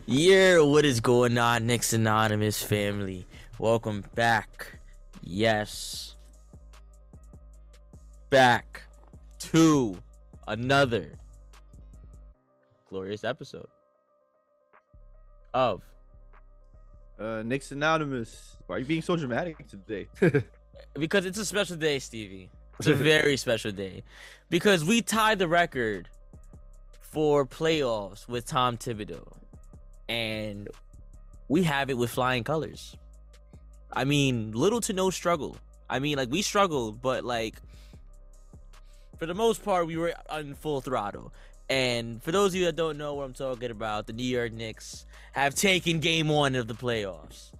Yeah, what is going on, Knicks Anonymous family? Welcome back. Yes. Back to another glorious episode of Knicks Anonymous. Why are you being so dramatic today? because it's a special day, Stevie. It's a very special day because we tied the record for playoffs with Tom Thibodeau. And we have it with flying colors. I mean, little to no struggle. I mean, like, we struggled, but, like, for the most part, we were on full throttle. And for those of you that don't know what I'm talking about, the New York Knicks have taken game one of the playoffs.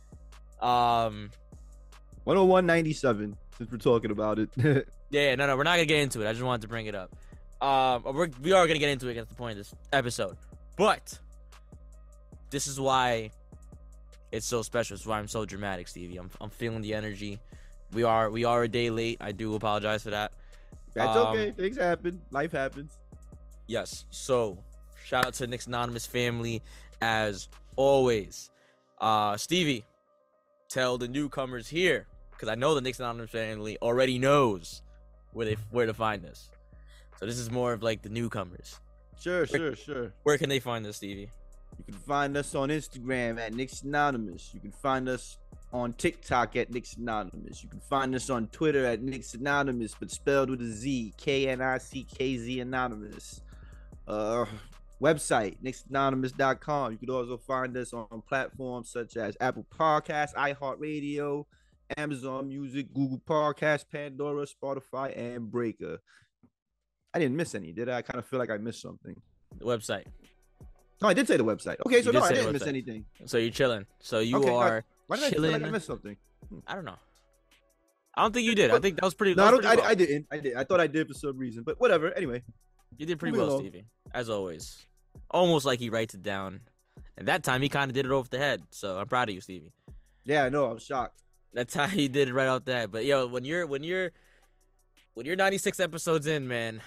101-97, since we're talking about it. No, we're not going to get into it. I just wanted to bring it up. We are going to get into it. That's the point of this episode. But this is why it's so special. It's why I'm so dramatic, Stevie. I'm feeling the energy. We are a day late. I do apologize for that. That's okay. Things happen. Life happens. Yes. So shout out to the Knicks Anonymous family as always. Stevie, tell the newcomers here, because I know the Knicks Anonymous family already knows where to find us. So this is more of like the newcomers. Sure. Where can they find us, Stevie? You can find us on Instagram at Knicks Anonymous. You can find us on TikTok at Knicks Anonymous. You can find us on Twitter at Knicks Anonymous, but spelled with a Z, KNICKZ Anonymous. Website, knicksanonymous.com. You can also find us on platforms such as Apple Podcasts, iHeartRadio, Amazon Music, Google Podcasts, Pandora, Spotify, and Breaker. I didn't miss any, did I? I kind of feel like I missed something. The website. No, I did say the website. Okay, so no, I didn't miss anything. So you're chilling. So you are why did chilling. I feel like I missed something? I don't know. I don't think you did. I think that was pretty. No, I didn't. I did. I thought I did for some reason, but whatever. Anyway, you did pretty well, Stevie, as always. Almost like he writes it down, and that time he kind of did it off the head. So I'm proud of you, Stevie. Yeah, I know. I'm shocked. That's how he did it right off the head. But yo, when you're 96 episodes in, man,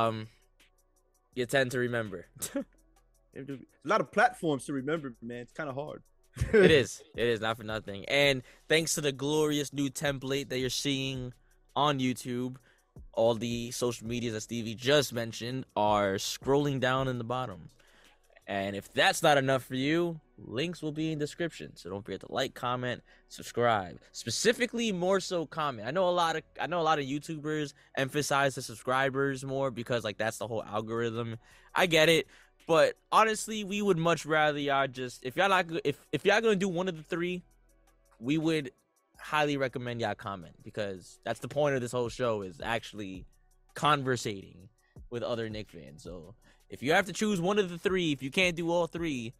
you tend to remember. There's a lot of platforms to remember, man. It's kind of hard. It is not for nothing. And thanks to the glorious new template that you're seeing on YouTube, all the social medias that Stevie just mentioned are scrolling down in the bottom. And if that's not enough for you, links will be in description. So don't forget to like, comment, subscribe. Specifically, more so comment. I know a lot of YouTubers emphasize the subscribers more because like that's the whole algorithm. I get it. But honestly, we would much rather y'all just if y'all gonna do one of the three, we would highly recommend y'all comment, because that's the point of this whole show, is actually conversating with other Knicks fans. So if you have to choose one of the three, if you can't do all three,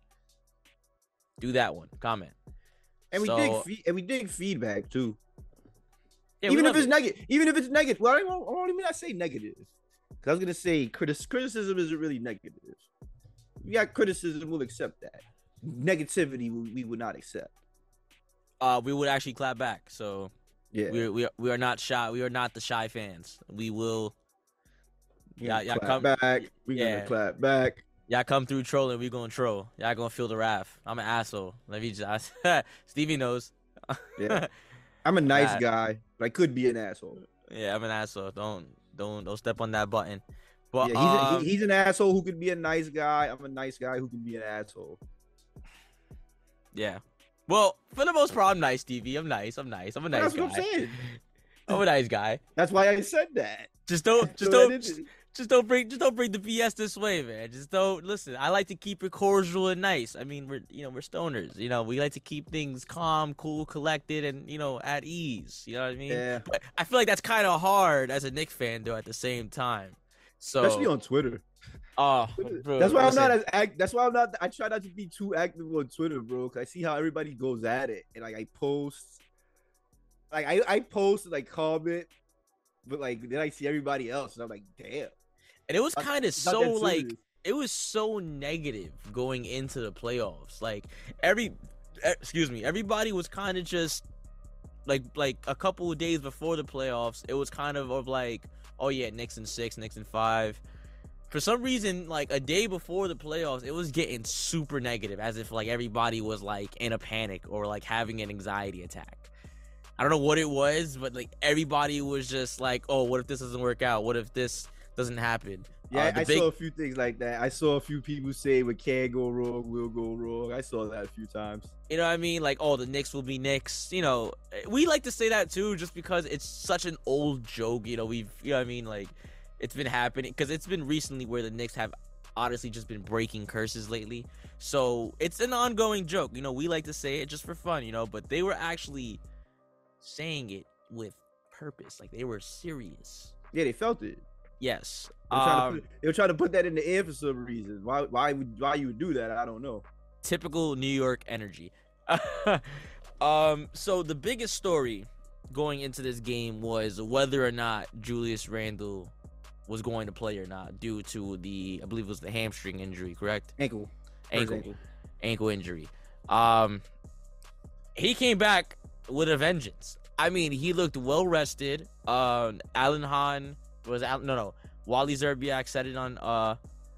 do that one. Comment. And we dig feedback too. Yeah, even if it's negative. Well, I won't even say negative. Because I was gonna say criticism isn't really negative. You got criticism, we'll accept that. Negativity, we would not accept. We would actually clap back. So yeah, we are not shy. We are not the shy fans. We will. Y'all come back. Gonna clap back. Y'all come through trolling. We gonna troll. Y'all gonna feel the wrath. I'm an asshole. Let me just. Stevie knows. Yeah, I'm a nice guy, but I could be an asshole. Yeah, I'm an asshole. Don't step on that button. But yeah, he's an asshole who could be a nice guy. I'm a nice guy who can be an asshole. Yeah. Well, for the most part, I'm nice, Stevie. I'm nice. I'm a nice guy. That's what I'm saying. I'm a nice guy. That's why I said that. Just don't bring the BS this way, man. Just don't listen. I like to keep it cordial and nice. I mean, we're stoners. We like to keep things calm, cool, collected, and at ease. You know what I mean? Yeah. But I feel like that's kind of hard as a Knicks fan, though. At the same time, so especially on Twitter. Oh, bro, that's why I'm not as That's why I'm not. I try not to be too active on Twitter, bro. Cause I see how everybody goes at it, and like I post, I post and like comment, but like then I see everybody else, and I'm like, damn. And it was kind of so like it was so negative going into the playoffs. Like everybody was kind of just like a couple of days before the playoffs. It was kind of like, oh yeah, Knicks in 6, Knicks in 5. For some reason, like a day before the playoffs, it was getting super negative, as if like everybody was like in a panic or like having an anxiety attack. I don't know what it was, but like everybody was just like, "Oh, what if this doesn't work out? What if this doesn't happen?" Yeah, I saw a few things like that. I saw a few people say what can go wrong will go wrong. I saw that a few times. You know what I mean? Like, oh, the Knicks will be Knicks. You know, we like to say that too, just because it's such an old joke. You know, you know what I mean? Like, it's been happening because it's been recently where the Knicks have honestly just been breaking curses lately. So it's an ongoing joke. You know, we like to say it just for fun, you know, but they were actually saying it with purpose. Like, they were serious. Yeah, they felt it. Yes. They were trying to put that in the air for some reason. Why you would do that? I don't know. Typical New York energy. So the biggest story going into this game was whether or not Julius Randle was going to play or not due to I believe it was the hamstring injury, correct? Ankle injury. He came back with a vengeance. I mean, he looked well rested. Wally Zerbiak said it on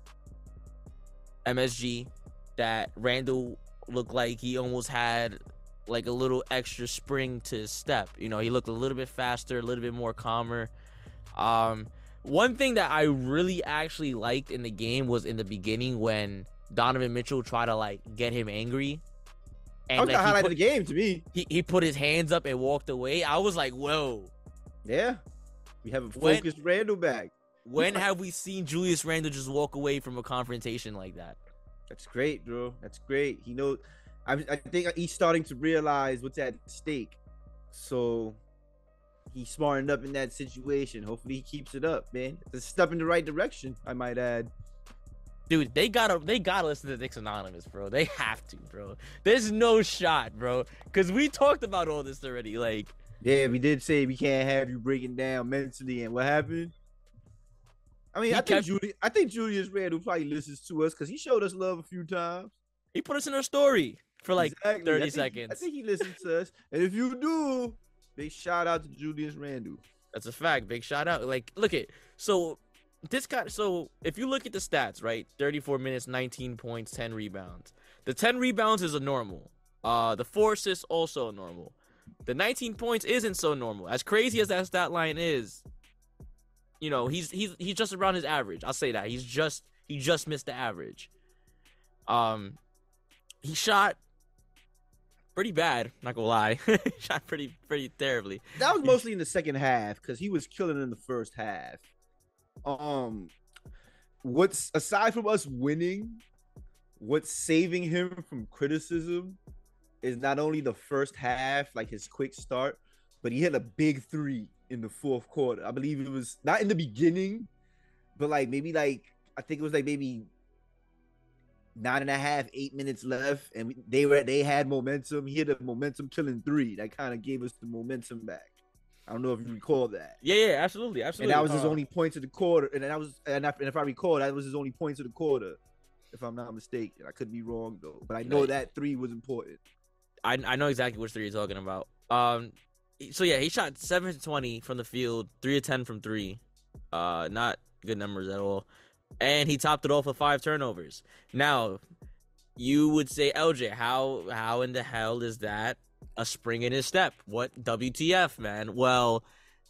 MSG that Randle looked like he almost had like a little extra spring to his step. You know, he looked a little bit faster, a little bit more calmer. One thing that I really actually liked in the game was in the beginning when Donovan Mitchell tried to like get him angry. And that was the highlight of the game to me. He put his hands up and walked away. I was like, whoa. Yeah. We have a focused Randle back. When have we seen Julius Randle just walk away from a confrontation like that? That's great, bro. That's great. He knows. I think he's starting to realize what's at stake. So he's smartened up in that situation. Hopefully he keeps it up, man. It's a step in the right direction, I might add. Dude, they gotta listen to Knicks Anonymous, bro. They have to, bro. There's no shot, bro. Cause we talked about all this already. Like, yeah, we did say we can't have you breaking down mentally. And what happened? I mean, I think Julius Randle probably listens to us because he showed us love a few times. He put us in our story for like 30 seconds. I think he listens to us. And if you do, big shout out to Julius Randle. That's a fact. Big shout out. Like, look at so if you look at the stats, right? 34 minutes, 19 points, 10 rebounds. The 10 rebounds is a normal. The 4 assists also a normal. The 19 points isn't so normal. As crazy as that stat line is, you know, he's just around his average. I'll say that. He just missed the average. He shot pretty bad, not gonna lie. Shot pretty terribly. That was mostly in the second half because he was killing in the first half. What's aside from us winning, what's saving him from criticism is not only the first half, like his quick start, but he hit a big 3 in the fourth quarter. I believe it was not in the beginning, but like maybe like I think it was like maybe 9.5, 8 minutes left, and they had momentum. He hit a momentum killing 3 that kind of gave us the momentum back. I don't know if you recall that. Yeah, absolutely. And that was his only point to the quarter, and if I recall, that was his only point to the quarter, if I'm not mistaken. I could be wrong though, but I know that 3 was important. I know exactly which 3 you're talking about. So yeah, he shot 7-20 from the field, 3-10 from 3. Not good numbers at all. And he topped it off with 5 turnovers. Now, you would say, LJ, how in the hell is that a spring in his step? What WTF, man? Well,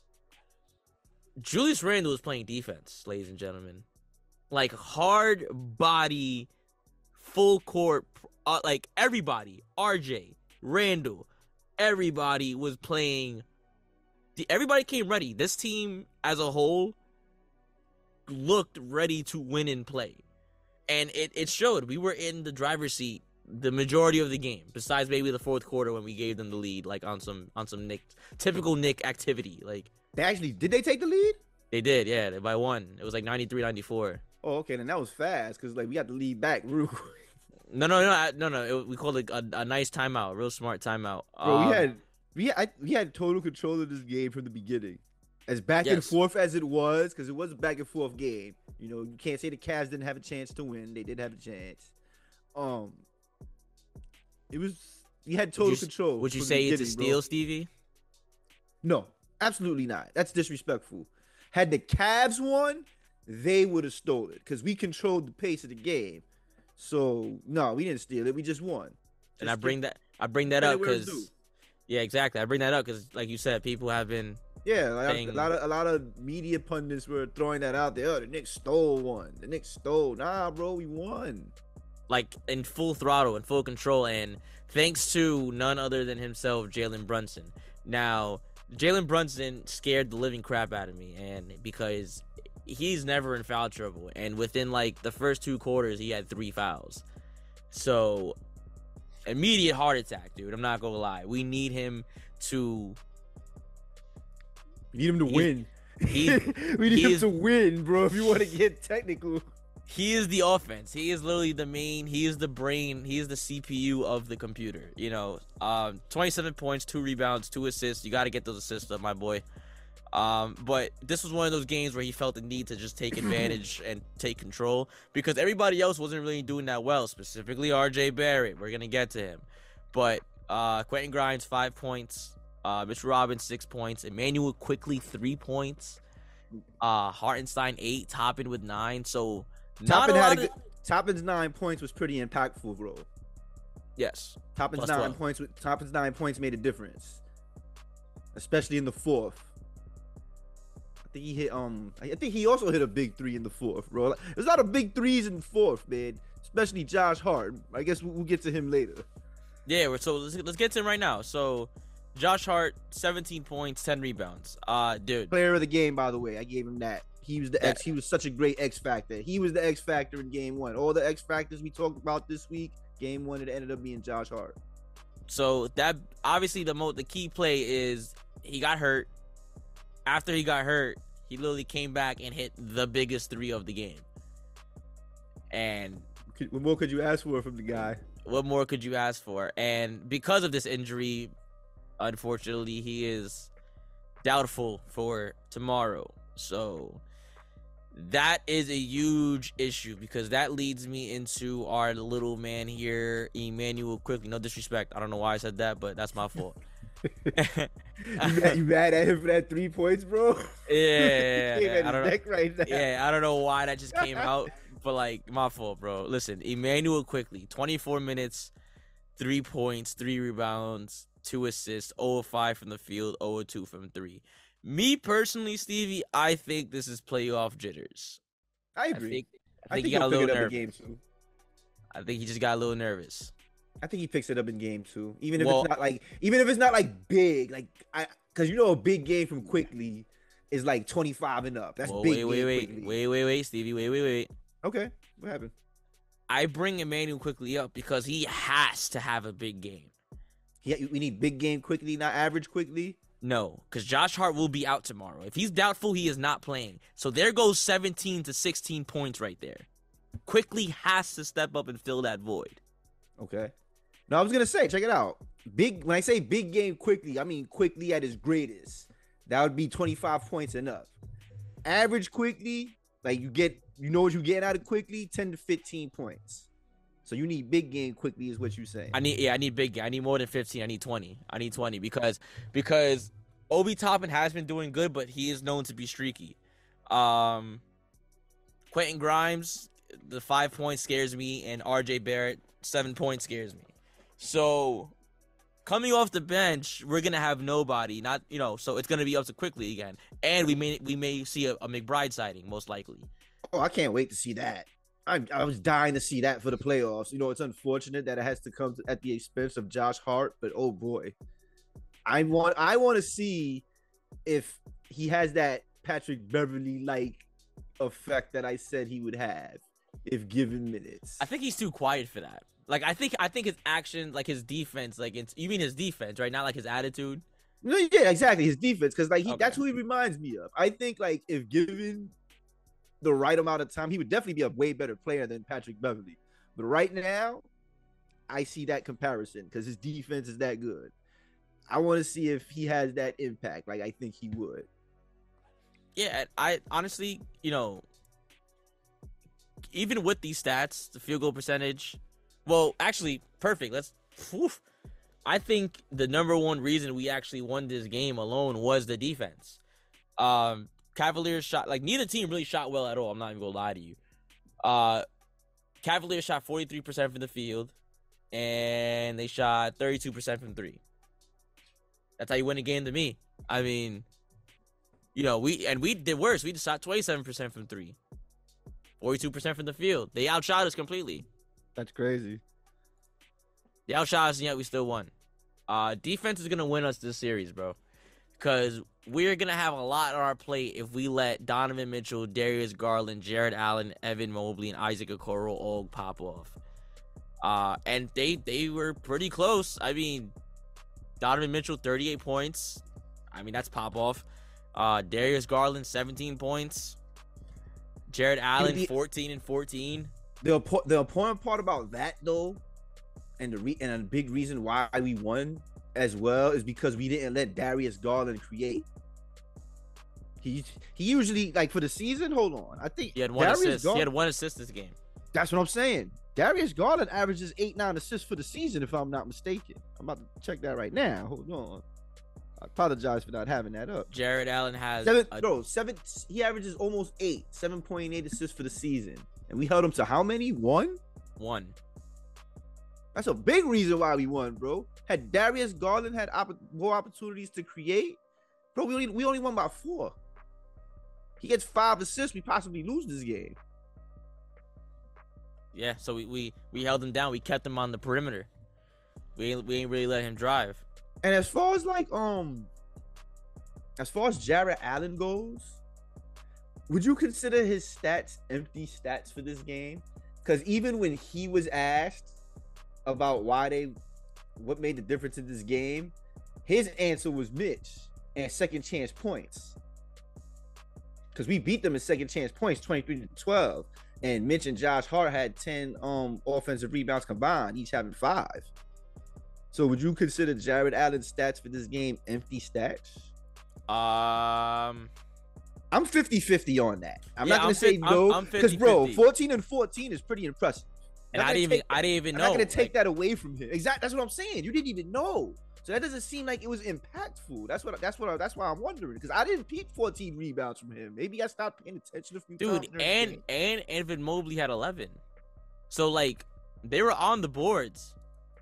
Julius Randle is playing defense, ladies and gentlemen. Like hard body, full court, like everybody, RJ, Randle, everybody was playing. Everybody came ready. This team as a whole looked ready to win and play. And it showed. We were in the driver's seat the majority of the game, besides maybe the fourth quarter when we gave them the lead, like on some typical Knick activity. Like, did they take the lead? They did, yeah, by 1. It was like 93-94. Oh, okay, then that was fast because like we got the lead back real quick. No. We called it a nice timeout, a real smart timeout. Bro, we had total control of this game from the beginning. As back and forth as it was, because it was a back and forth game. You know, you can't say the Cavs didn't have a chance to win. They did have a chance. We had total control. Would you say it's a steal, bro. Stevie? No, absolutely not. That's disrespectful. Had the Cavs won, they would have stole it because we controlled the pace of the game. So no, we didn't steal it. We just won. And I Just bring that credit up where it's due. because, yeah, exactly. I bring that up because, like you said, people have been Yeah, like, saying, a lot of media pundits were throwing that out there. Oh, the Knicks stole one. The Knicks stole. Nah, bro, we won. like, in full throttle and full control, and thanks to none other than himself, Jalen Brunson. Now, Jalen Brunson scared the living crap out of me, and because he's never in foul trouble, and within like the first 2 quarters, he had 3 fouls. So, immediate heart attack, dude. I'm not gonna lie. We need him to. We need him to win. he- we need him is- to win, bro. If you want to get technical. He is the offense. He is literally the main. He is the brain. He is the CPU of the computer. 27 points, 2 rebounds, 2 assists. You got to get those assists up, my boy. But this was one of those games where he felt the need to just take advantage and take control because everybody else wasn't really doing that well. Specifically, R.J. Barrett. We're gonna get to him, but Quentin Grimes 5 points. Mitch Robbins 6 points. Emmanuel Quickly 3 points. Hartenstein 8. Toppin with 9. So. Toppin's 9 points was pretty impactful, bro. Yes. Toppin's Plus 9 12. Toppin's 9 points made a difference, especially in the fourth. I think he hit. I think he also hit a big 3 in the fourth, bro. There's a lot of big threes in the fourth, man. Especially Josh Hart. I guess we'll get to him later. Yeah. So let's get to him right now. So, Josh Hart 17 points, 10 rebounds. Dude. Player of the game, by the way. I gave him that. He was the X. He was such a great X factor. He was the X factor in game 1. All the X factors we talked about this week, game 1, it ended up being Josh Hart. So that obviously the key play is he got hurt. After he got hurt, he literally came back and hit the biggest 3 of the game. And What more could you ask for from the guy? what more could you ask for? And because of this injury, unfortunately, he is doubtful for tomorrow. So that is a huge issue because that leads me into our little man here, Emmanuel Quickly. No disrespect. I don't know why I said that, but that's my fault. You mad at him for that 3 points, bro? Yeah. I don't know. Right now. Yeah, I don't know why that just came out, but like my fault, bro. Listen, Emmanuel Quickly, 24 minutes, 3 points, 3 rebounds, 2 assists, 0 of 5 from the field, 0 of 2 from 3. Me personally, Stevie, I think this is playoff jitters. I agree. I think he he'll got a pick little it up in nervous. game 2. I think he just got a little nervous. I think he picks it up in game 2, even if Well- it's not like big, because a big game from Quickly is like 25 and up. That's Well, big. wait, game wait, Quickly. Stevie, wait. Okay, what happened? I bring Emmanuel Quickly up because he has to have a big game. We need big game Quickly, not average Quickly. No, because Josh Hart will be out tomorrow. If he's doubtful, he is not playing. So there goes 17 to 16 points right there. Quickly has to step up and fill that void. Okay. No, I was gonna say, check it out. When I say big game Quickly, I mean Quickly at his greatest. That would be 25 points and up. Average Quickly, like what you're getting out of Quickly, 10 to 15 points. So you need big game Quickly, is what you're saying. I need big game. I need more than 15. I need 20. I need 20 because Obi Toppin has been doing good, but he is known to be streaky. Quentin Grimes, the 5 points scares me, and RJ Barrett, 7 points scares me. So coming off the bench, we're gonna have nobody. So it's gonna be up to Quickly again, and we may see a McBride sighting most likely. Oh, I can't wait to see that. I was dying to see that for the playoffs. It's unfortunate that it has to come at the expense of Josh Hart, but oh boy, I want to see if he has that Patrick Beverly like effect that I said he would have if given minutes. I think he's too quiet for that. Like I think his action, like his defense, you mean his defense, right? Not like his attitude. No, yeah, exactly. His defense, because Okay. that's who he reminds me of. I think if given the right amount of time, he would definitely be a way better player than Patrick Beverly. But right now, I see that comparison because his defense is that good. I want to see if he has that impact. I think he would. Yeah, I honestly, even with these stats, the field goal percentage, well, actually, perfect. I think the number one reason we actually won this game alone was the defense. Cavaliers shot like neither team really shot well at all. I'm not even gonna lie to you. Cavaliers shot 43% from the field, and they shot 32% from three. That's how you win a game to me. I mean, we did worse. We just shot 27% from three, 42% from the field. They outshot us completely. That's crazy. They outshot us, and yet we still won. Defense is gonna win us this series, bro, because we're gonna have a lot on our plate if we let Donovan Mitchell, Darius Garland, Jared Allen, Evan Mobley, and Isaac Okoro all pop off. And they were pretty close. I mean, Donovan Mitchell 38 points. I mean, that's pop off. Darius Garland 17 points. Jared Allen 14 and 14. The important part about that though, and a big reason why we won as well is because we didn't let Darius Garland create. He usually, like, for the season, hold on, I think he had one assist. He had one assist this game. That's what I'm saying. Darius Garland averages 8-9 assists for the season, if I'm not mistaken. I'm about to check that right now. Hold on. I apologize for not having that up. Jared Allen has seven. He averages almost 7.8 assists for the season, and we held him to how many? One. That's a big reason why we won, bro. Had Darius Garland had more opportunities to create, bro, we only won by 4. He gets 5 assists, we possibly lose this game. Yeah, so we held him down. We kept him on the perimeter. We ain't really let him drive. And as far as Jared Allen goes, would you consider his stats empty stats for this game? Because even when he was asked about what made the difference in this game, his answer was Mitch and second chance points. Because we beat them in second chance points, 23-12, and Mitch and Josh Hart had 10 offensive rebounds combined, each having 5. So would you consider Jared Allen's stats for this game empty stats? I'm 50-50 on that. I'm not gonna say no, because bro, 14 and 14 is pretty impressive. And I didn't even know. I'm not gonna take that away from him. Exactly. That's what I'm saying. You didn't even know. So that doesn't seem like it was impactful. That's why I'm wondering, because I didn't peep 14 rebounds from him. Maybe I stopped paying attention a few times. Dude, and Evan Mobley had 11. So like they were on the boards.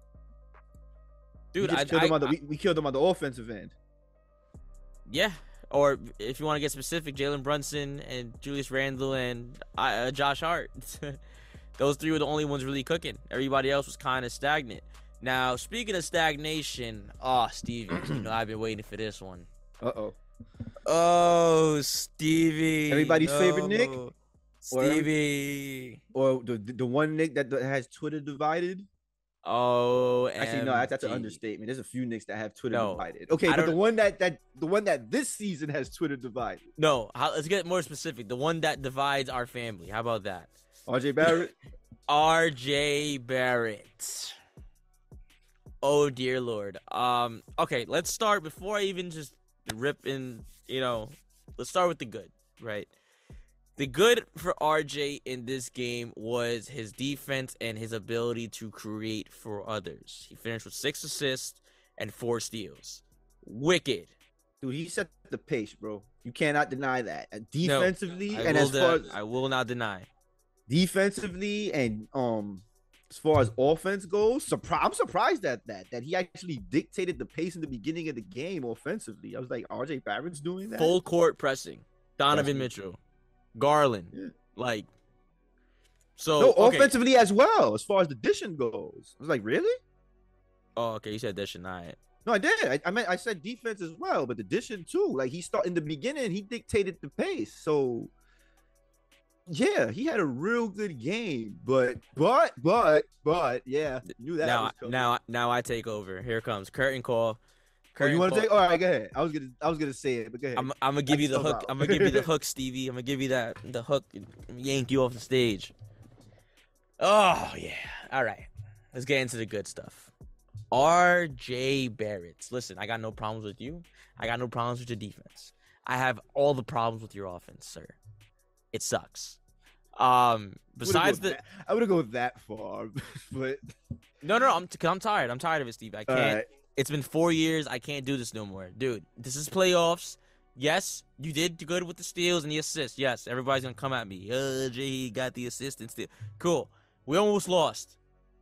Dude, we killed them on the offensive end. Yeah. Or if you want to get specific, Jalen Brunson and Julius Randle and Josh Hart. Those 3 were the only ones really cooking. Everybody else was kind of stagnant. Now, speaking of stagnation, Stevie, I've been waiting for this one. Oh, Stevie. Everybody's favorite Nick? Stevie. Or the one Nick that has Twitter divided? Oh, actually, no, that's an understatement. There's a few Knicks that have Twitter divided. Okay, but the one that this season has Twitter divided. No, let's get more specific. The one that divides our family. How about that? RJ Barrett? RJ Barrett. Oh dear Lord. Okay, let's start before I even just rip in, let's start with the good, right? The good for RJ in this game was his defense and his ability to create for others. He finished with 6 assists and 4 steals. Wicked. Dude, he set the pace, bro. You cannot deny that. Defensively, no, and I will not deny. Defensively and as far as offense goes, I'm surprised at that he actually dictated the pace in the beginning of the game offensively. I was like, RJ Barrett's doing that? Full court pressing. Donovan Mitchell. Garland. Yeah. Offensively as well, as far as the dishing goes. I was like, really? Oh, okay. You said dishing, all right. No, I did. I said defense as well, but the dishing too. Like, in the beginning, he dictated the pace. So yeah, he had a real good game, but yeah, knew that was coming. Now I take over. Here comes curtain call. You want to take? All right, go ahead. I was gonna say it, but go ahead. I'm gonna give you the hook. I'm gonna give you the hook, Stevie. I'm gonna give you the hook. Yank you off the stage. Oh yeah. All right. Let's get into the good stuff. RJ Barrett. Listen, I got no problems with you. I got no problems with your defense. I have all the problems with your offense, sir. It sucks. Besides I wouldn't go that far, but no, I'm tired. I'm tired of it, Steve. I can't. Right. It's been 4 years. I can't do this no more, dude. This is playoffs. Yes, you did good with the steals and the assists. Yes, everybody's gonna come at me. Jay got the assist and steal. Cool. We almost lost.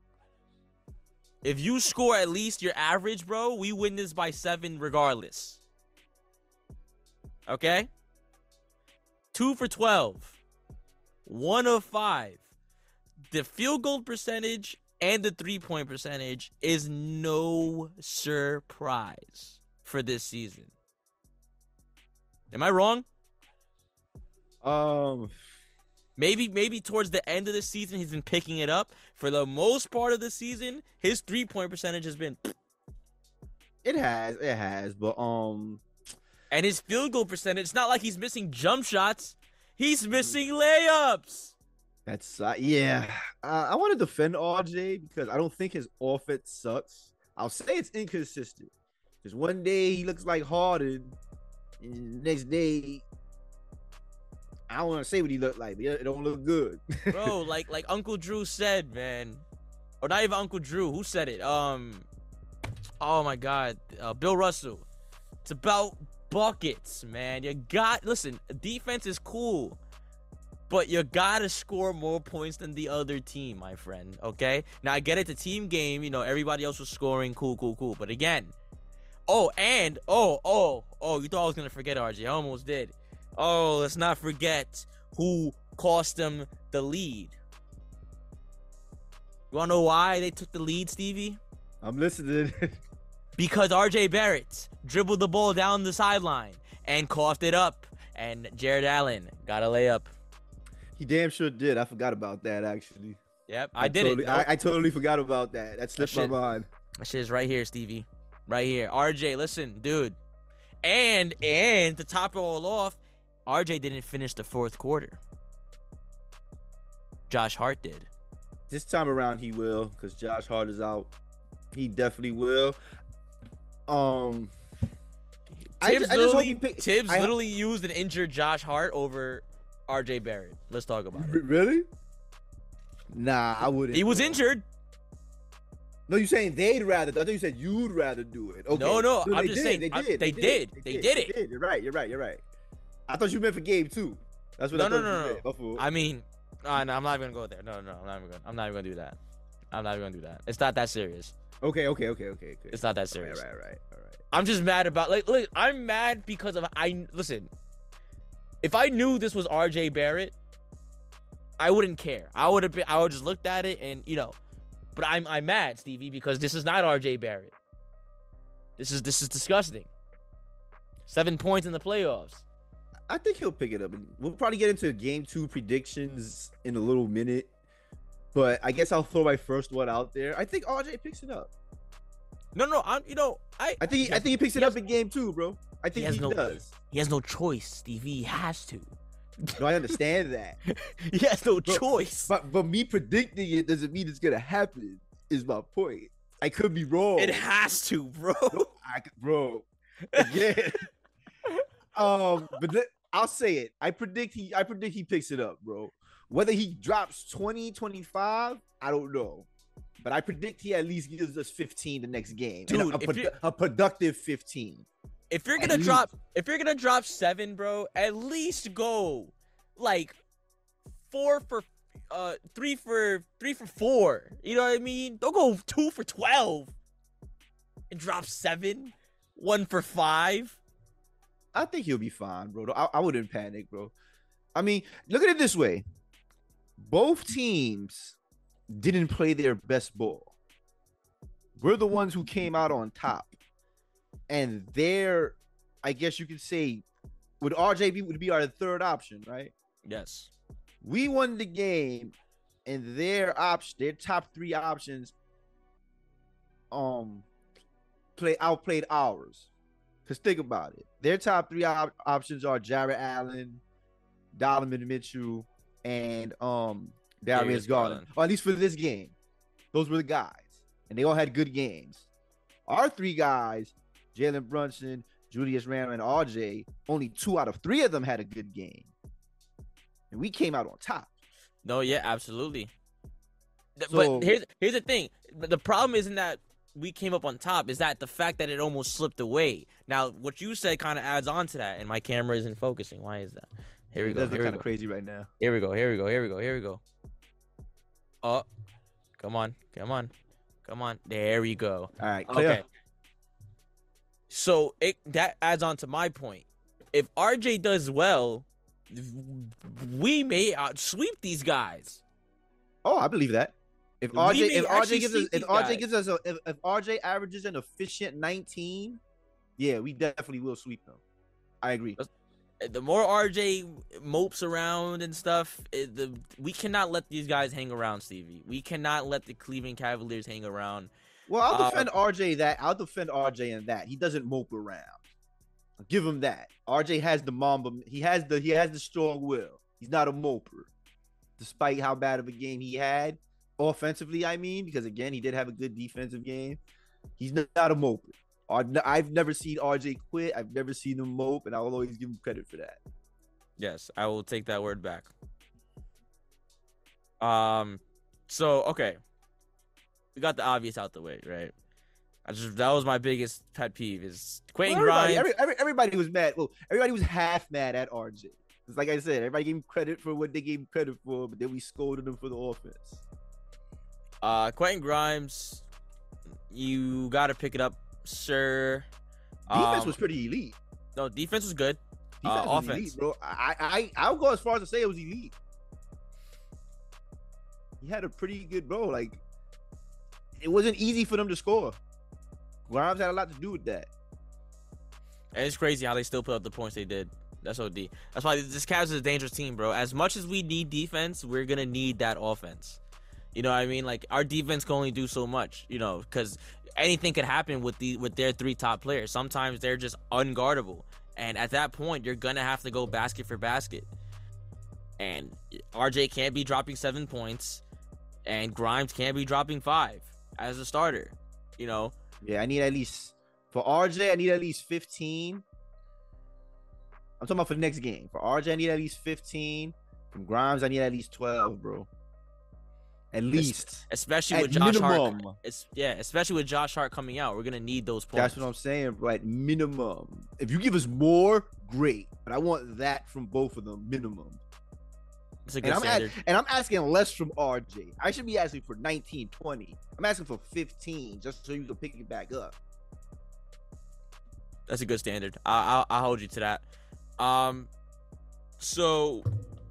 If you score at least your average, bro, we win this by 7 regardless. Okay? 2 for 12. 1 of 5. The field goal percentage and the 3-point percentage is no surprise for this season. Am I wrong? Maybe towards the end of the season he's been picking it up. For the most part of the season, his 3-point percentage has been. It has, but and his field goal percentage. It's not like he's missing jump shots. He's missing layups. That's yeah. I want to defend RJ because I don't think his offense sucks. I'll say it's inconsistent. Because one day he looks like Harden, and the next day I don't want to say what he looked like, but it don't look good. Bro, like Uncle Drew said, man. Or not even Uncle Drew. Who said it? Oh my God. Bill Russell. It's about buckets, man. Listen, defense is cool, but you gotta score more points than the other team, my friend, okay? Now, I get it, the team game, everybody else was scoring, cool. But again, you thought I was gonna forget RJ. I almost did. Oh, let's not forget who cost them the lead. You wanna know why they took the lead, Stevie? I'm listening. Because RJ Barrett dribbled the ball down the sideline and coughed it up, and Jared Allen got a layup. He damn sure did. I forgot about that, actually. Yep, I did it. I totally forgot about that. That slipped my mind. That shit is right here, Stevie. Right here. RJ, listen, dude. And to top it all off, RJ didn't finish the fourth quarter. Josh Hart did. This time around he will, because Josh Hart is out. He definitely will. Tibbs literally used an injured Josh Hart over RJ Barrett. Let's talk about it. Really? Nah, I wouldn't. He was injured. No, you're saying they'd rather. I thought you said you'd rather do it. Okay. No, I'm just saying they did it. You're right. I thought you meant for game 2. That's what I thought. No. I mean, no, I'm not even gonna go there. No, I'm not even gonna do that. I'm not even gonna do that. It's not that serious. Okay. It's not that serious. All right. I'm just mad about look, I'm mad because of listen. If I knew this was RJ Barrett, I wouldn't care. I would just looked at it and but I'm mad, Stevie, because this is not RJ Barrett. This is disgusting. 7 points in the playoffs. I think he'll pick it up. We'll probably get into game 2 predictions in a little minute. But I guess I'll throw my first one out there. I think RJ picks it up. No, I think he picks it up in game 2, bro. I think he does. He has no choice, Stevie. He has to. No, I understand that. He has no choice. But me predicting it doesn't mean it's gonna happen. Is my point. I could be wrong. It has to, bro. Bro. Again. But I'll say it. I predict he picks it up, bro. Whether he drops 20, 25, I don't know. But I predict he at least gives us 15 the next game. Dude, a productive 15. If you're gonna drop 7, bro, at least go like 3 for 4. You know what I mean? Don't go 2 for 12 and drop 7, 1 for 5. I think he'll be fine, bro. I wouldn't panic, bro. I mean, look at it this way. Both teams didn't play their best ball. We're the ones who came out on top. And I guess you could say, would RJ would be our third option, right? Yes. We won the game, and their top 3 options outplayed ours. Because think about it. Their top 3 options are Jared Allen, Donovan Mitchell, and Darius Garland. Or at least for this game. Those were the guys. And they all had good games. Our 3 guys, Jalen Brunson, Julius Randle, and RJ, only 2 out of 3 of them had a good game. And we came out on top. No, yeah, absolutely. But here's the thing. The problem isn't that we came up on top is that the fact that it almost slipped away. Now, what you said kind of adds on to that, and my camera isn't focusing. Why is that? Here we go. It does look Here we kind of go. crazy right now. Here we go. Here we go. Here we go. Here we go. Oh, come on. Come on. Come on. There we go. All right, clear. Okay. So that adds on to my point. If RJ does well, we may sweep these guys. Oh, I believe that. If We may RJ actually gives us sweep if these RJ guys. gives us if RJ averages an efficient 19, yeah, we definitely will sweep them. I agree. The more RJ mopes around and stuff, we cannot let these guys hang around, Stevie. We cannot let the Cleveland Cavaliers hang around. Well, I'll defend RJ that. I'll defend RJ in that. He doesn't mope around. I'll give him that. RJ has the Mamba. He has the strong will. He's not a moper. Despite how bad of a game he had, offensively, I mean, because again, he did have a good defensive game. He's not a moper. I've never seen RJ quit. I've never seen him mope, and I will always give him credit for that. Yes, I will take that word back. So okay, we got the obvious out the way, right? That was my biggest pet peeve is Quentin Grimes. Everybody was mad. Well, everybody was half mad at RJ. It's like I said, everybody gave him credit for what they gave him credit for, but then we scolded him for the offense. Quentin Grimes, you got to pick it up, sir. Defense was pretty elite. No, defense was good. Defense was Offense, elite, bro. I'll go as far as to say it was elite. He had a pretty good bro. Like, it wasn't easy for them to score. Grimes had a lot to do with that. and it's crazy how they still put up the points they did. That's OD. That's why this Cavs is a dangerous team, bro. As much as we need defense, we're gonna need that offense. You know what I mean? Like, our defense can only do so much, you know, because anything could happen with their three top players. Sometimes they're just unguardable, and at that point, you're gonna have to go basket for basket. And RJ can't be dropping 7 points, and Grimes can't be dropping 5 as a starter. You know, Yeah, I need at least for RJ. I need at least 15. I'm talking about for the next game. For RJ, I need at least 15. From Grimes, I need at least 12, bro. At least, especially at with Josh minimum. Hart. Especially with Josh Hart coming out, we're gonna need those points. That's what I'm saying, bro. At minimum, if you give us more, great. But I want that from both of them, minimum. It's a good standard. And I'm asking less from RJ. I should be asking for 19, 20. I'm asking for 15, just so you can pick it back up. That's a good standard. I'll hold you to that. So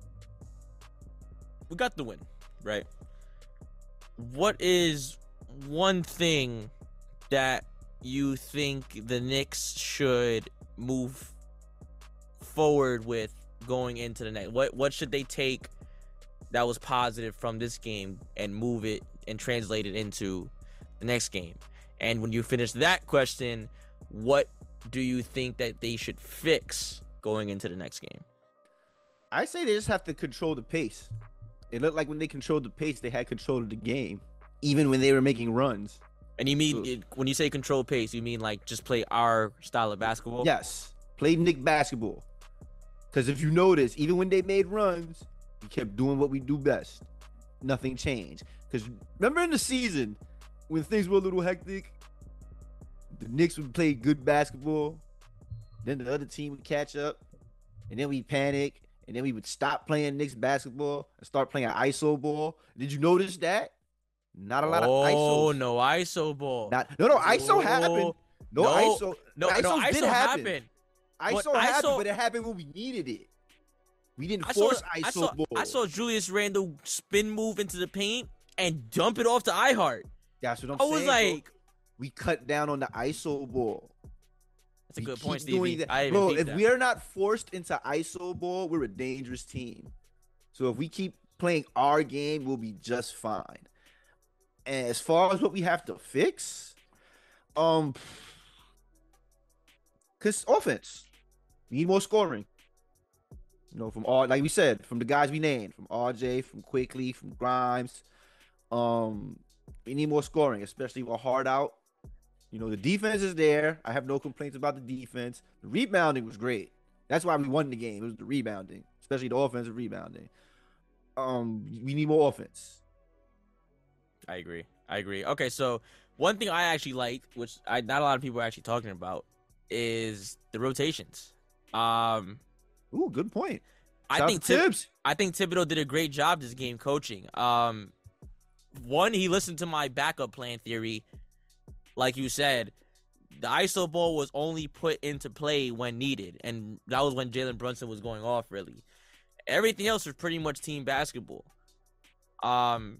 we got the win, right? What is one thing that you think the Knicks should move forward with going into the next? What should they take that was positive from this game and move it and translate it into the next game? And when you finish that question, what do you think that they should fix going into the next game? I say they just have to control the pace. It looked like when they controlled the pace, they had control of the game, even when they were making runs. And you mean, when you say control pace, you mean like just play our style of basketball? Yes, play Knick basketball. Because if you notice, even when they made runs, we kept doing what we do best. Nothing changed. Because remember in the season, when things were a little hectic, the Knicks would play good basketball, then the other team would catch up, and then we'd panic, and then we would stop playing Knicks basketball and start playing ISO ball. Did you notice that? Not a lot of ISO. Oh, no ISO ball. No, ISO happened. No, ISO. No, ISO did happen. ISO But happened, but it happened when we needed it. We didn't force ISO ball. I saw Julius Randle spin move into the paint and dump it off to iHeart. That's what I'm I saying. was like, bro. We cut down on the ISO ball. that's a good keep point, doing Stevie. that. Bro, if we are not forced into ISO ball, we're a dangerous team. So if we keep playing our game, we'll be just fine. And as far as what we have to fix, because offense, we need more scoring. You know, from all, like we said, from the guys we named, from RJ, from Quickly, from Grimes. We need more scoring, especially with Hard out. You know, the defense is there. I have no complaints about the defense. The rebounding was great. That's why we won the game. It was the rebounding, especially the offensive rebounding. We need more offense. I agree. Okay, so one thing I actually liked, which not a lot of people are actually talking about, is the rotations. Ooh, good point. I Shout out think to Tibbs. I think Thibodeau did a great job this game coaching. One, he listened to my backup plan theory. Like you said, the ISO ball was only put into play when needed, and that was when Jalen Brunson was going off, really. Everything else was pretty much team basketball. What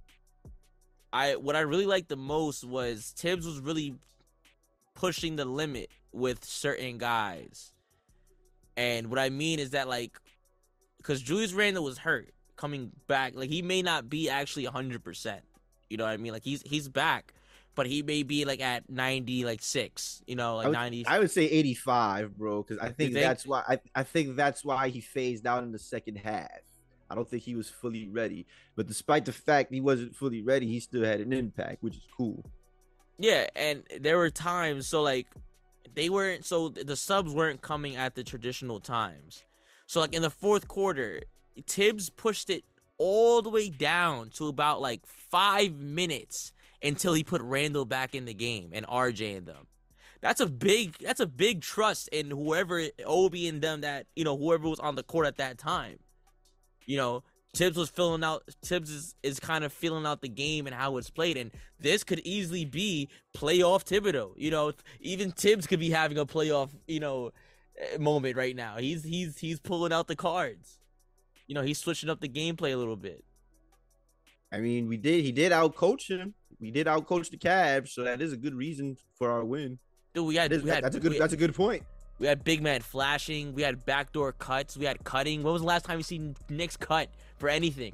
I really liked the most was Tibbs was really pushing the limit with certain guys. And what I mean is that, like, because Julius Randle was hurt coming back, like, he may not be actually 100%. You know what I mean? Like, he's back, but he may be like at 90, like 6. You know, like 90. I would say 85, bro, because I think that's why I think that's why he phased out in the second half. I don't think he was fully ready, but despite the fact he wasn't fully ready, he still had an impact, which is cool. Yeah, and there were times, so like the subs weren't coming at the traditional times. So like in the fourth quarter, Tibbs pushed it all the way down to about like 5 minutes until he put Randall back in the game and RJ in them. That's a big trust in whoever, Obi and them, that, you know, whoever was on the court at that time. You know, Tibbs is kind of feeling out the game and how it's played, and this could easily be playoff Thibodeau. You know, even Tibbs could be having a playoff, you know, moment right now. He's pulling out the cards. You know, he's switching up the gameplay a little bit. I mean, he did outcoach him. We did outcoach the Cavs, so that is a good reason for our win. Dude, that's a good point. We had big man flashing. We had backdoor cuts. We had cutting. When was the last time you seen Knicks cut for anything?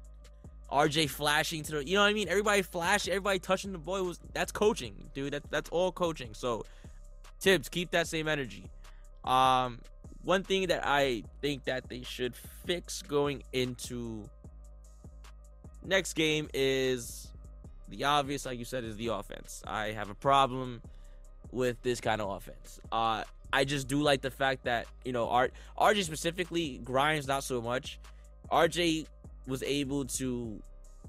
RJ flashing to the, you know what I mean? Everybody flashing, everybody touching the ball. That's coaching, dude. That's all coaching. So, Tibbs, keep that same energy. One thing that I think that they should fix going into next game is the obvious, like you said, is the offense. I have a problem with this kind of offense. I just do like the fact that, you know, RJ specifically, Grimes not so much. RJ was able to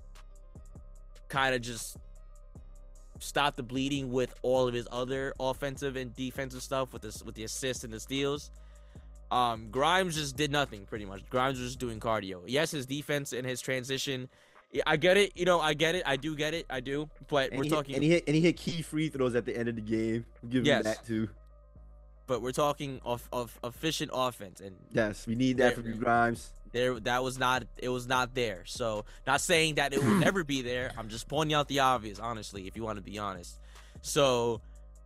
kind of just stop the bleeding with all of his other offensive and defensive stuff with the assists and the steals. Grimes just did nothing, pretty much. Grimes was just doing cardio. Yes, his defense and his transition, I get it. You know, I get it. I do get it. I do. But we're talking, and he hit key free throws at the end of the game. We'll give him that too. But we're talking of efficient offense, and yes, we need that from Grimes. It was not there. So, not saying that it will never be there. I'm just pointing out the obvious, honestly, if you want to be honest. So,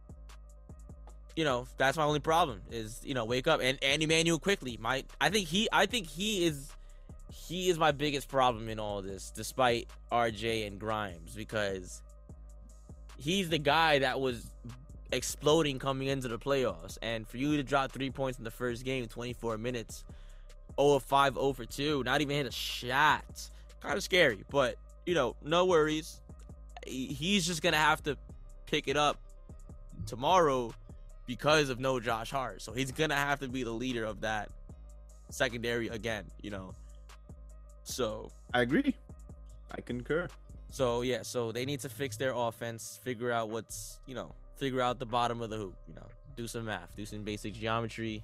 you know, that's my only problem is, you know, wake up. And Emmanuel Quickley, I think he is my biggest problem in all this, despite RJ and Grimes, because he's the guy that was exploding coming into the playoffs, and for you to drop 3 points in the first game, 24 minutes, 0 of 5, 0 for 2, not even hit a shot, kind of scary. But, you know, no worries. He's just gonna have to pick it up tomorrow because of no Josh Hart, so he's gonna have to be the leader of that secondary again, you know. So I agree, I concur. So yeah, so they need to fix their offense, figure out the bottom of the hoop, you know, do some math, do some basic geometry,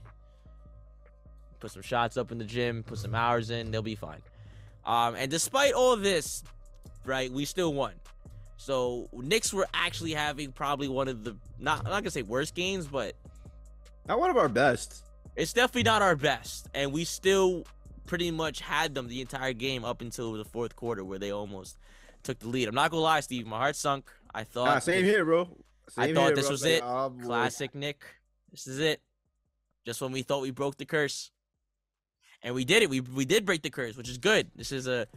put some shots up in the gym, put some hours in, they'll be fine. And despite all of this, right, we still won. So Knicks were actually having probably one of the, I'm not gonna say worst games, but not one of our best. It's definitely not our best, and we still pretty much had them the entire game up until the fourth quarter, where they almost took the lead. I'm not gonna lie, Steve, my heart sunk. I thought same here, bro. I thought this was it. Classic Nick. This is it. Just when we thought we broke the curse, and we did it. We did break the curse, which is good. This is a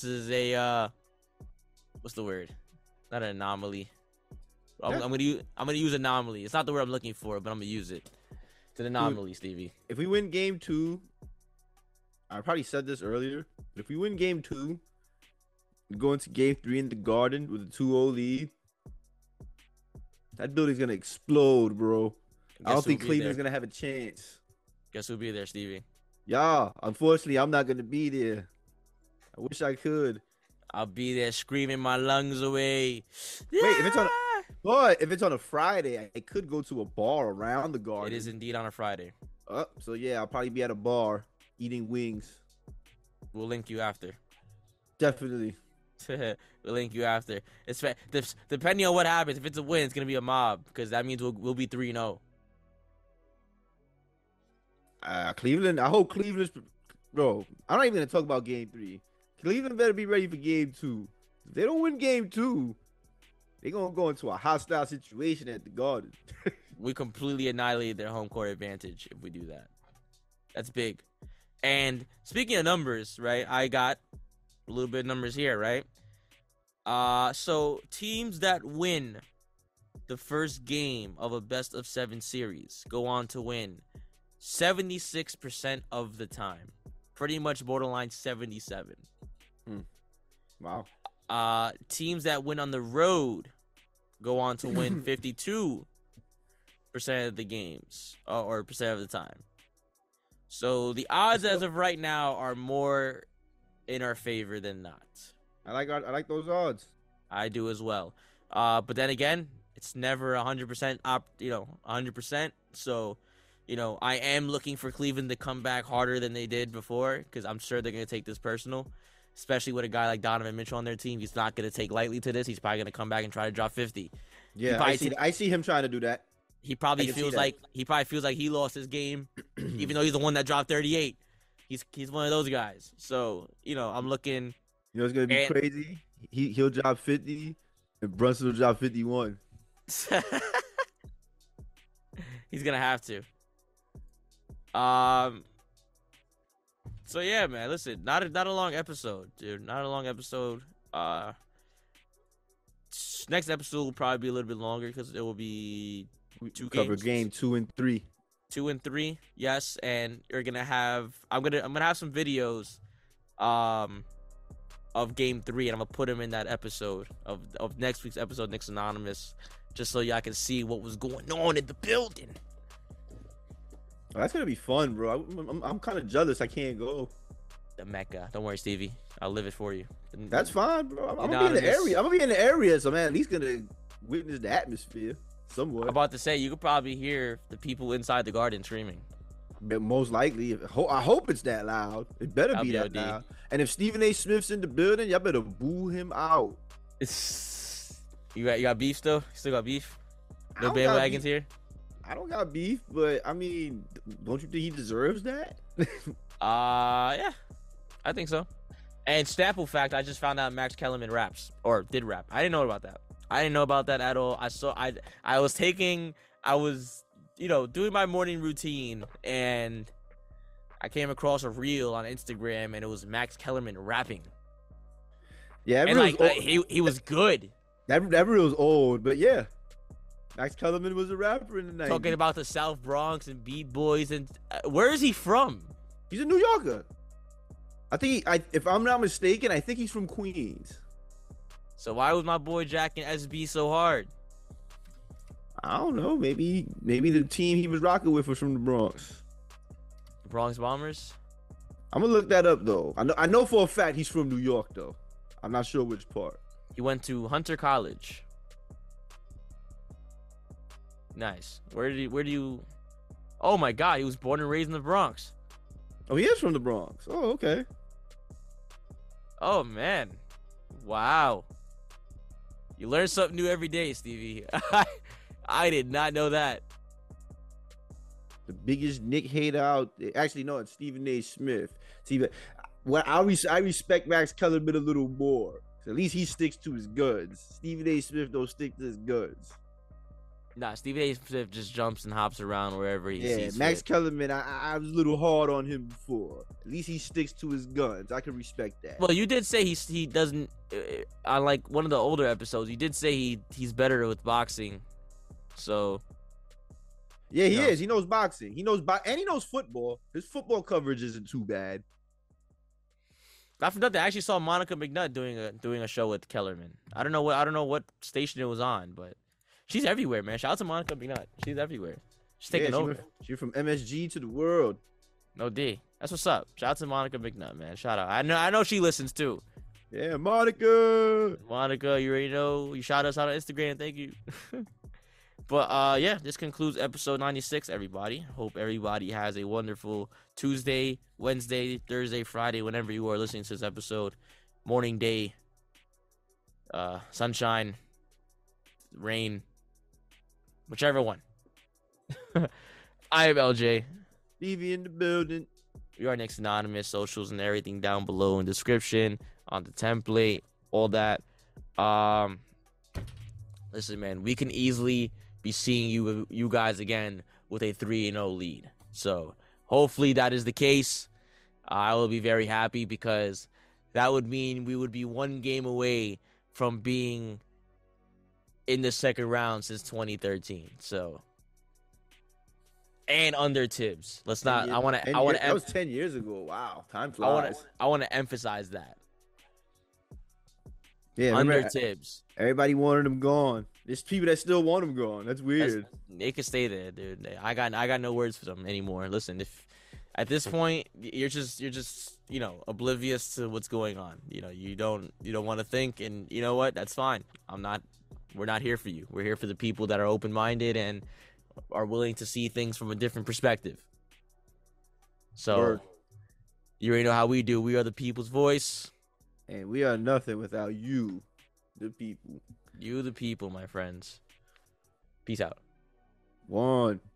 what's the word? Not an anomaly. I'm gonna use anomaly. It's not the word I'm looking for, but I'm gonna use it. It's an anomaly, Stevie. If we win game 2, I probably said this earlier, but if we win game 2, we go into game 3 in the Garden with a 2-0 lead. That building's gonna explode, bro. I don't think Cleveland's gonna have a chance. Guess who'll be there, Stevie? Yeah, unfortunately, I'm not gonna be there. I wish I could. I'll be there screaming my lungs away. Wait, if it's on, Yeah! but if it's on a Friday, I could go to a bar around the Garden. It is indeed on a Friday. So yeah, I'll probably be at a bar eating wings. We'll link you after. Definitely. We'll link you after. It's depending on what happens. If it's a win, it's gonna be a mob because that means we'll be 3-0. Cleveland. I hope Cleveland's. Bro, I'm not even gonna talk about Game 3. Cleveland better be ready for Game 2. If they don't win Game 2, they're gonna go into a hostile situation at the Garden. We completely annihilated their home court advantage if we do that. That's big. And speaking of numbers, right? I got a little bit of numbers here, right? So teams that win the first game of a best of 7 series go on to win 76% of the time. Pretty much borderline 77. Wow. Teams that win on the road go on to win 52% of the games or percent of the time. So the odds as of right now are more in our favor than not. I like those odds. I do as well. But then again, it's never 100% 100%. So, I am looking for Cleveland to come back harder than they did before because I'm sure they're going to take this personal, especially with a guy like Donovan Mitchell on their team. He's not going to take lightly to this. He's probably going to come back and try to drop 50. Yeah, I see him trying to do that. He probably feels like he lost his game, even though he's the one that dropped 38. He's one of those guys. So I'm looking. It's gonna be crazy. He'll drop 50, and Brunson will drop 51. He's gonna have to. So yeah, man. Listen, not a long episode, dude. Not a long episode. Next episode will probably be a little bit longer because it will be two cover games. Game 2 and 3. 2 and 3, yes, and you're gonna have. I'm gonna have some videos, of Game 3, and I'm gonna put them in that episode of next week's episode, Knicks Anonymous, just so y'all can see what was going on in the building. Oh, that's gonna be fun, bro. I'm kind of jealous. I can't go. The Mecca. Don't worry, Stevie. I'll live it for you. That's fine, bro. I'm gonna be in the area. I'm gonna be in the area, so man, at least gonna witness the atmosphere somewhat. I'm about to say you could probably hear the people inside the Garden screaming. But most likely, I hope it's that loud. It better be that loud. And if Stephen A. Smith's in the building, y'all better boo him out. You got beef still? You still got beef? No bandwagons here? I don't got beef, but I mean, don't you think he deserves that? Yeah, I think so. And Snapple fact, I just found out Max Kellerman raps or did rap. I didn't know about that. I didn't know about that at all. I was doing my morning routine and I came across a reel on Instagram and it was Max Kellerman rapping. Yeah, and he was good. That reel's old, but yeah. Max Kellerman was a rapper in the 90s. Talking about the South Bronx and Beat Boys and where is he from? He's a New Yorker. I think if I'm not mistaken, I think he's from Queens. So why was my boy Jack and SB so hard? I don't know. Maybe the team he was rocking with was from the Bronx. The Bronx Bombers? I'm gonna look that up though. I know for a fact he's from New York though. I'm not sure which part. He went to Hunter College. Nice. Where do you? Oh my God, he was born and raised in the Bronx. Oh, he is from the Bronx. Oh, okay. Oh man, wow. You learn something new every day, Stevie. I did not know that. The biggest Nick hater out there. Actually, no, it's Stephen A. Smith. See, but I respect Max Kellerman a little more. At least he sticks to his guns. Stephen A. Smith don't stick to his guns. Nah, Stephen A. Smith just jumps and hops around wherever he sees fit. Max Kellerman, I was a little hard on him before. At least he sticks to his guns. I can respect that. Well, you did say he doesn't. On like one of the older episodes, you did say he's better with boxing. So. Yeah, he is. He knows boxing. He knows and he knows football. His football coverage isn't too bad. Not for nothing. I actually saw Monica McNutt doing a show with Kellerman. I don't know what station it was on, but she's everywhere, man. Shout out to Monica McNutt. She's everywhere. She's taking over. She's from MSG to the world. No D. That's what's up. Shout out to Monica McNutt, man. Shout out. I know she listens too. Yeah, Monica. Monica, you already know. You shout us out on Instagram. Thank you. But yeah, this concludes episode 96, everybody. Hope everybody has a wonderful Tuesday, Wednesday, Thursday, Friday, whenever you are listening to this episode. Morning, day, sunshine, rain, whichever one. I am LJ. Stevie in the building. We are Next Anonymous, socials and everything down below in description, on the template, all that. Listen, man, we can easily be seeing you guys again with a 3-0 lead. So hopefully that is the case. I will be very happy because that would mean we would be one game away from being in the second round since 2013. So, and under Tibbs. Let's not. I want to. That was 10 years ago. Wow, time flies. I want to emphasize that. Yeah, under Tibbs. Everybody wanted him gone. There's people that still want him gone. That's weird. They can stay there, dude. I got no words for them anymore. Listen, if at this point you're just oblivious to what's going on. You don't want to think, and you know what? That's fine. We're not here for you. We're here for the people that are open-minded and are willing to see things from a different perspective. So Word. You already know how we do. We are the people's voice. And we are nothing without you, the people. You, the people, my friends. Peace out. One.